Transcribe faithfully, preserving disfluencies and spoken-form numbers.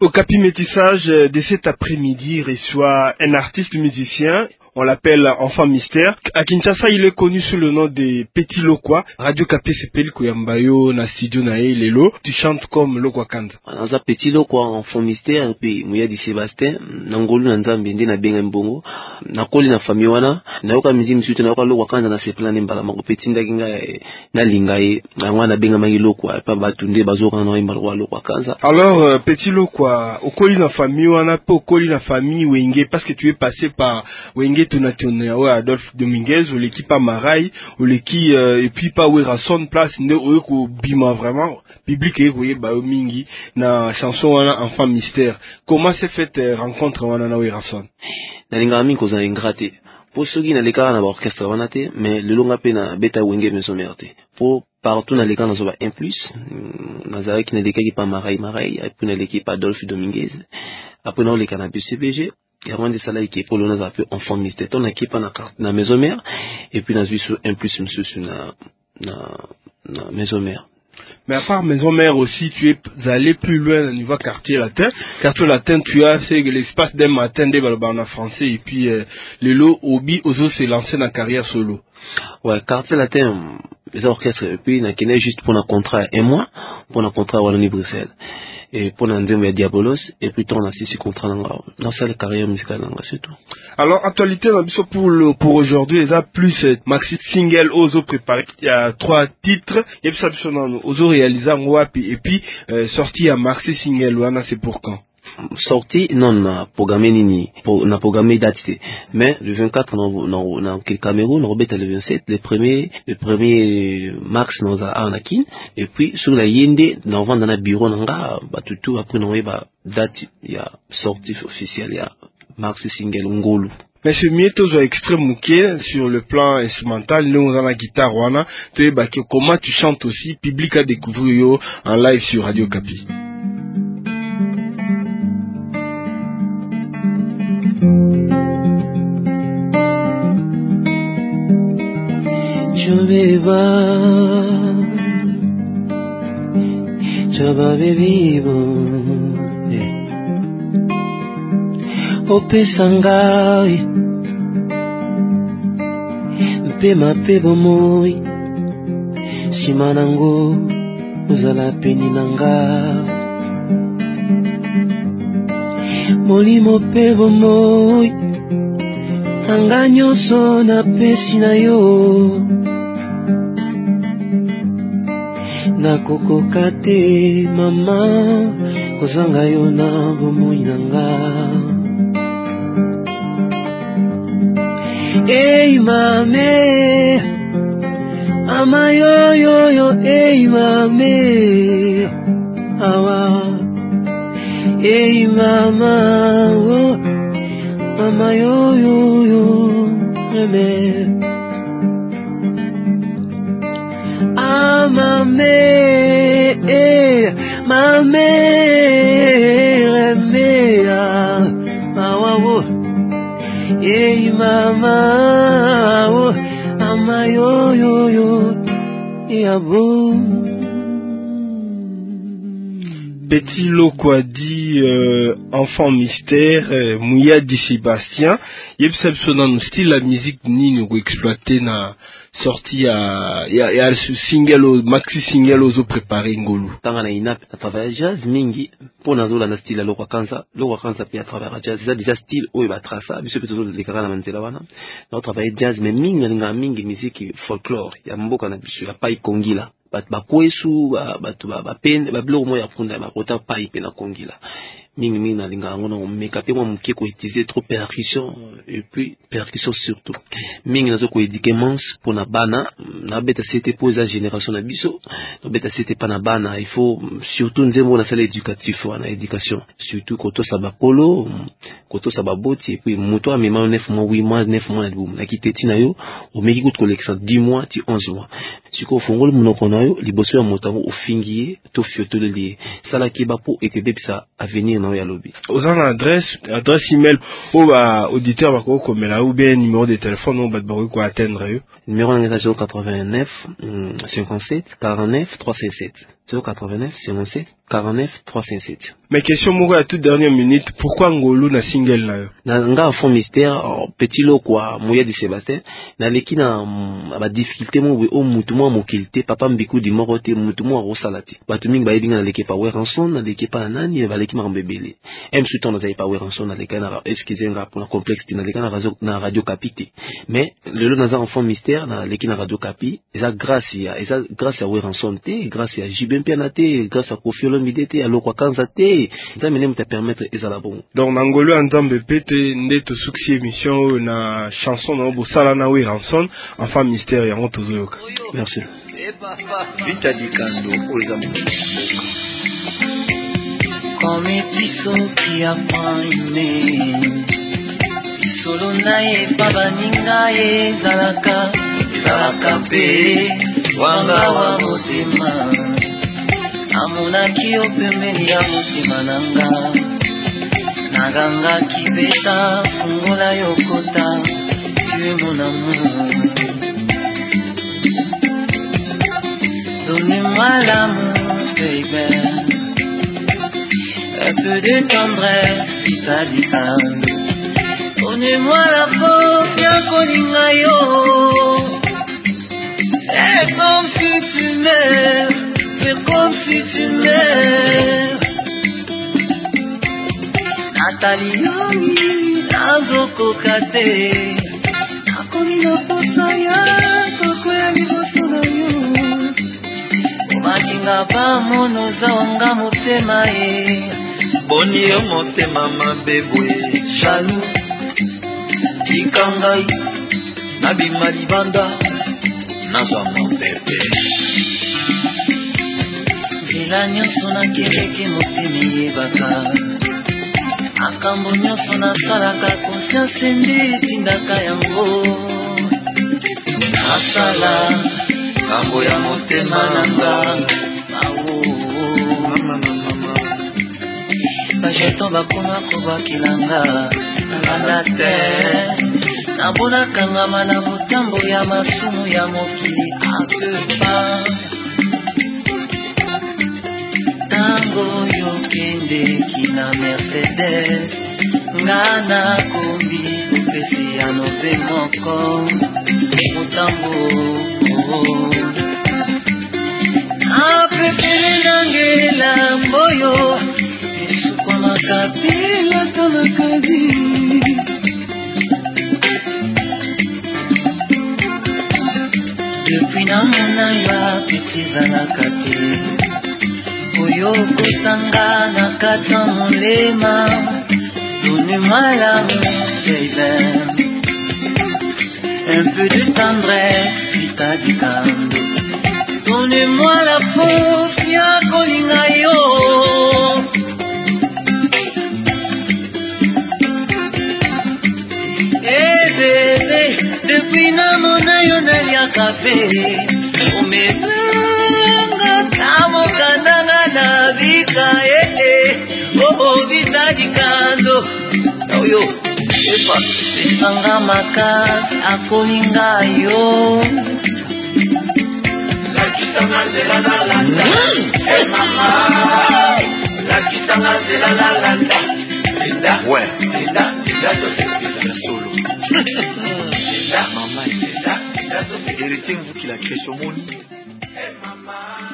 Au Capi Métissage de cet après-midi reçoit un artiste musicien. On l'appelle Enfant Mystère. À Kinshasa, il est connu sous le nom de Petit Lokwa. Radio Capi s'appelle Kuyambayo, na studio na Lelo. Tu chantes comme Lokwa Kanda. Naza Petit Lokwa, Enfant Mystère, puis Mouya di Sébastien, Nangolu na Nzambe nde na benga mbongo. Na koli na famille wana, na yoka mizi msutu na yoka Lokwa Kanda na sepla nembala mako Petit ndakinga na lingaye. Na wana benga mangi Lokwa, pa batunde bazoka na imbalwa Lokwa Kanda. Alors euh, Petit Lokwa, au koli na famille wana, po koli na famille Wenge, parce que tu es passé par Wenge Tonatione, ouais, Adolphe Dominguez, ou l'équipe à Maraï, ou l'équipe, euh, et puis pas où Rasson place, ne ou ko bima vraiment, public et oui, bah, mingi, na chanson wana Enfant Mystère. Comment s'est fait euh, rencontre wana na Rasson? Na linga mingi koza ingrate. Pour ceux qui na leka na ba orchestre wana te, mais le longa pe na beta Wenge maison mère te. Pour partout na leka na zo ba un plus, na zara ki na leka ki pa Maraï Maraï, et puis na l'équipe Adolphe Dominguez. Après na leka na C P G. Il y a des salariés qui pour l'on a appelé Enfant Mystère. On a qui pas na carte na maison mère et puis na sur un plus monsieur sur na na na maison mère. Mais à part maison mère aussi, tu es allé plus loin au niveau quartier latin. Quartier latin, tu as c'est l'espace d'un matin des balbans en français et puis euh, le lot Obi Ozo s'est lancé dans la carrière solo. Ouais, quartier latin, les orchestres et puis na kene juste pour un contrat un mois pour un contrat à Wallonie Bruxelles. Et pour l'endemain Diabolos et puis on a six contrats dans ça la carrière musicale c'est tout. Alors actualité pour le pour aujourd'hui les a plus maxi single Ozo préparé, il y a trois titres et puis ça Ozo réalisé en wapi et puis euh, sorti à maxi single wana c'est pour quand? Sorti non na programmé nini pour na programmé date mais le vingt-quatre non non na Cameroun on rebête le vingt-sept le premier le premier mars dans à Anakin et puis sur la Yende dans vendre dans bureau nanga ba tout après non ba date il y a sortie officielle il y a mars single ngolu. Mais ce mieux toujours extrême mouké sur le plan instrumental nous dans la guitare wana tu es comment tu chantes aussi public a découvert yo en live sur Radio Capi. Choveva, chava vivo, ope sangai, mpe mapebo moi, simanango, uzala peni nanga, molimo pebo moi, tanga nyonso na pesi na yo. Nakokoka te mama kozanga yo na bomoi nanga. Hey mame ama yo yo yo hey mame awa hey mama oh ama yo yo yo mame Mame, eh, mame, mea, mawawo, eh, mama, oh, amayo, yo, yo, yabo. Petit Lokwa dit euh, Enfant Mystère, euh, Mouya di Sébastien. Yep Sebsonan style la musique ni nous exploiter na sorti à il y a, y a ce single au maxi single aux préparé ngolu. Tanga na inap à travers jazz mingi pour na zola na style la Lokwa Kanza, Lokwa Kanza puis à travers jazz ça déjà style où il va tracer monsieur peut toujours les carana mantela wana. Na travailler jazz mais mingi na mingi musique folklore ya mboka na biso ya pai kongila. Bat bakwesu batu ba pen ba blog mo ya punda ba kota pipe na kongila mingi mingi na linga ngono meka pe mo mke ko utiliser trop percussion et puis percussion surtout mingi nazo ko éduquer mans pour na bana na beta c'était pour la génération na biso na beta c'était pas na bana il faut surtout nzembo na salle éducatif na éducation surtout koto sabakolo koto sababoti et puis moto a mema neuf mois huit mois neuf mois na boum na kiteti na yo o meki ko collection dix mois ti onze mois siko fongol munoko na yo liboso ya motango ofingiye to fioto de lié sala kiba po et que ça avenir na ya lobby aux adresse adresse email au ba auditeur ba ko komela ou bien numéro de téléphone on ba ba ko atteindre yo numéro zéro quatre-vingt-neuf cinquante-sept quarante-neuf trois cent sept zéro quatre-vingt-neuf cinquante-sept quarante-neuf trois cent sept. Mais question moko à toute dernière minute, pourquoi Ngolu na single na yo? Na nga fond mystère petit lo quoi moya de Sébastien na leki na ba difficulté mo o mutu mo mokilité papa mbiku di moko te mutu mo rosalati batu mingi ba yedinga na leki pa Weranson na leki pa nani ba leki mambebele em suton na zai pa Weranson na leki na excusez nga pour la complexité na leki na radio na radio capité mais le lo na za fond mystère na leki na radio capi eza grâce ya eza grâce à Weranson te grâce à Jibempe na te grâce à Kofi Olomide te alo kwa kanza te ça me te permettre ezala bon donc Ngolu Nzambe pete ndeto succès émission na chanson na bosala na Weranson enfant mystère ya motozoyoka. Merci. Vita Dikando Ozamu. Comme piso qui a paine solo nae baba ningae zalaka zalaka pe wanga wa motema amuna kio pembeni ya motema nanga naganga kibeta fungola yokota tu es mon amour. Donnez-moi l'amour, baby. Un peu de tendresse, puis ça dit donnez-moi la force, bien Kolingayo. C'est comme si tu meurs, c'est comme si tu meurs. Nathalie Yomi, Nazoko Kate. Nakoni no posaya, toko ya liboso na yo. Makinga pa mono zawanga motema e Boni yo motema mabebwe Shalu Tikangai Nabima libanda Nazwa mabebe Zila nyonso na keleke motema yebaka Akambo nyonso na salaka confiance nde tindaka yango Asala Kambo ya motema nanga Awo Bajeto bakoma kobakilanga Nalanda te Nabona kangama na motambo ya masumu ya mokili Akepa Tango yokende kina Mercedes Ngana kombi upesi ya nobe moko Motambo Apepele nangela moyo Esukwa makapela kama kazi Depuis na mona yo apetiza na kate Oyo kotanga na kata molema Donnez-moi l'amour, baby. Un peu de tendresse, vita dikando. Donnez-moi la force, ya kolingayo. Eh bébé, depuis na mona yo nalia café. Omebenga tamo kandanga na vika eh eh. Oh oh vita dikando. Oh yo. Epa, sanga makasi akolinga yo. La kitanga de la la la la. Eh mama. La kitanga de la la la la. Linda, ouais. Linda, Linda, c'est solo. Linda, maman, Linda, Linda, c'est héritier vous qui l'a créé sur mon lit. Eh mama.